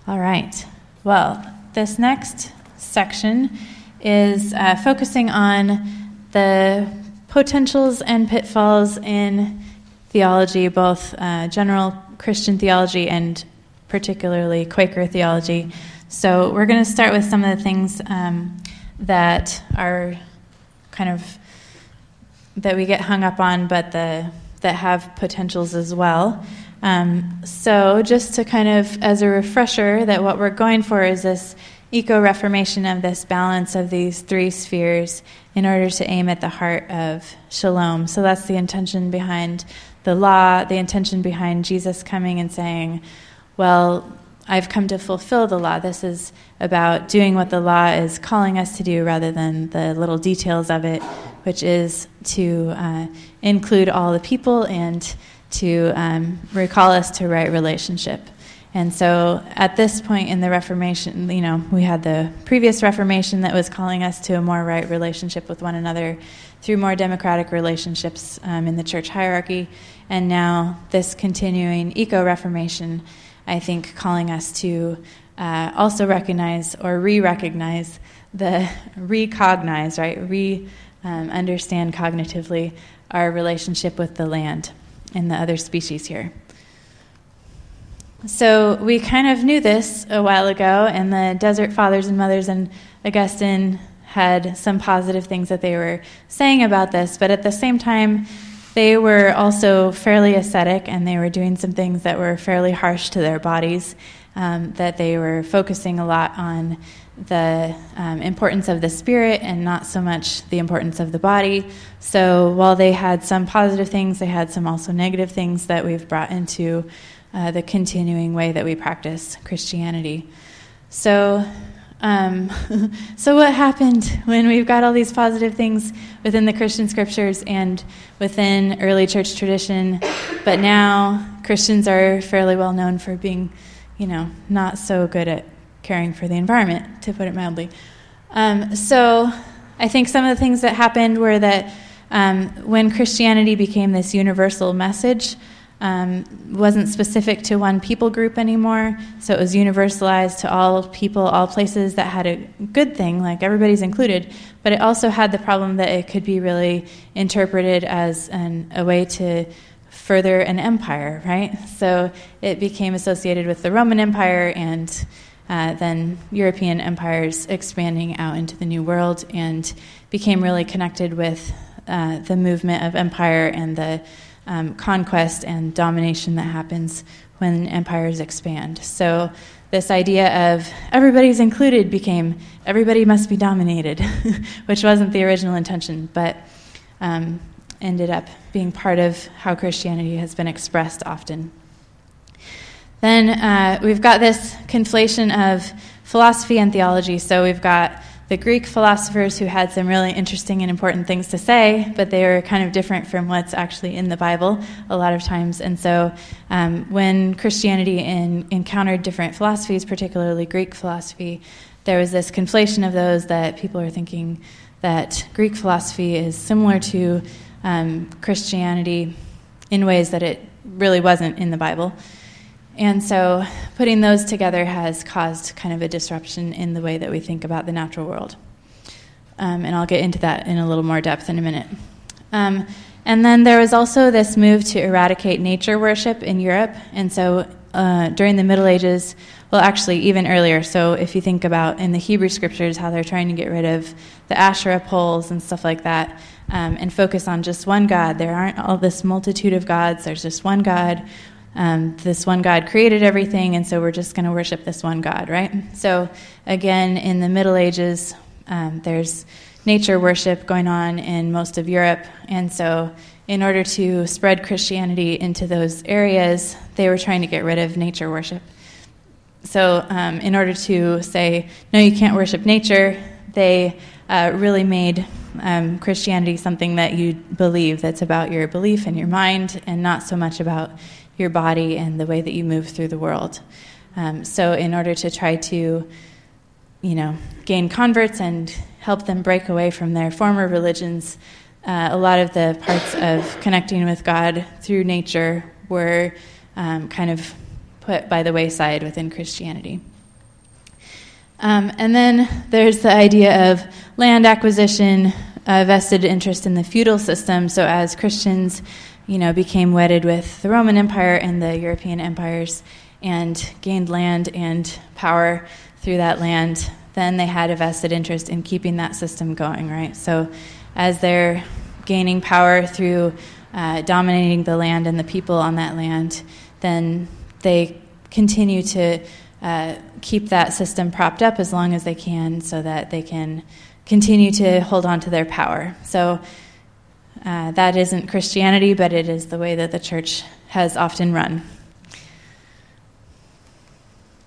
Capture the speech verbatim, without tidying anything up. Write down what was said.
All right. Well, this next section is uh, focusing on the potentials and pitfalls in theology, both uh, general Christian theology and particularly Quaker theology. So we're going to start with some of the things um, that are kind of that we get hung up on, but the that have potentials as well. Um, so just to kind of, as a refresher, that what we're going for is this eco-reformation of this balance of these three spheres in order to aim at the heart of shalom. So that's the intention behind the law, the intention behind Jesus coming and saying, well, I've come to fulfill the law. This is about doing what the law is calling us to do rather than the little details of it, which is to uh, include all the people and to um, recall us to right relationship. And so at this point in the Reformation, you know, we had the previous Reformation that was calling us to a more right relationship with one another through more democratic relationships um, in the church hierarchy. And now this continuing eco-Reformation, I think, calling us to uh, also recognize or re-recognize the, recognize, right, re-understand um, cognitively our relationship with the land and the other species here. So we kind of knew this a while ago, and the Desert Fathers and Mothers and Augustine had some positive things that they were saying about this, but at the same time, they were also fairly ascetic, and they were doing some things that were fairly harsh to their bodies, um, that they were focusing a lot on the um, importance of the spirit and not so much the importance of the body. So while they had some positive things, they had some also negative things that we've brought into uh, the continuing way that we practice Christianity. So Um, so what happened when we've got all these positive things within the Christian scriptures and within early church tradition, but now Christians are fairly well known for being, you know, not so good at caring for the environment, to put it mildly. Um, so I think some of the things that happened were that um, when Christianity became this universal message, Um, wasn't specific to one people group anymore, so it was universalized to all people, all places that had a good thing, like everybody's included, but it also had the problem that it could be really interpreted as an, a way to further an empire, right? So it became associated with the Roman Empire and uh, then European empires expanding out into the New World, and became really connected with uh, the movement of empire and the Um, conquest and domination that happens when empires expand. So this idea of everybody's included became everybody must be dominated, which wasn't the original intention, but um, ended up being part of how Christianity has been expressed often. Then uh, we've got this conflation of philosophy and theology. So we've got the Greek philosophers who had some really interesting and important things to say, but they were kind of different from what's actually in the Bible a lot of times. And so um, when Christianity in, encountered different philosophies, particularly Greek philosophy, there was this conflation of those that people are thinking that Greek philosophy is similar to um, Christianity in ways that it really wasn't in the Bible. And so putting those together has caused kind of a disruption in the way that we think about the natural world. Um, and I'll get into that in a little more depth in a minute. Um, and then there was also this move to eradicate nature worship in Europe. And so uh, during the Middle Ages, well, actually even earlier, so if you think about in the Hebrew scriptures how they're trying to get rid of the Asherah poles and stuff like that, um, and focus on just one God. There aren't all this multitude of gods. There's just one God. Um, this one God created everything, and so we're just going to worship this one God, right? So again, in the Middle Ages, um, there's nature worship going on in most of Europe, and so in order to spread Christianity into those areas, they were trying to get rid of nature worship. So um, in order to say, no, you can't worship nature, they uh, really made um, Christianity something that you believe, that's about your belief and your mind, and not so much about your body and the way that you move through the world. Um, so in order to try to, you know, gain converts and help them break away from their former religions, uh, a lot of the parts of connecting with God through nature were um, kind of put by the wayside within Christianity. Um, and then there's the idea of land acquisition, a vested interest in the feudal system. So as Christians, you know, became wedded with the Roman Empire and the European empires and gained land and power through that land, then they had a vested interest in keeping that system going, right? So as they're gaining power through uh, dominating the land and the people on that land, then they continue to uh, keep that system propped up as long as they can so that they can continue to hold on to their power. So uh, that isn't Christianity, but it is the way that the church has often run.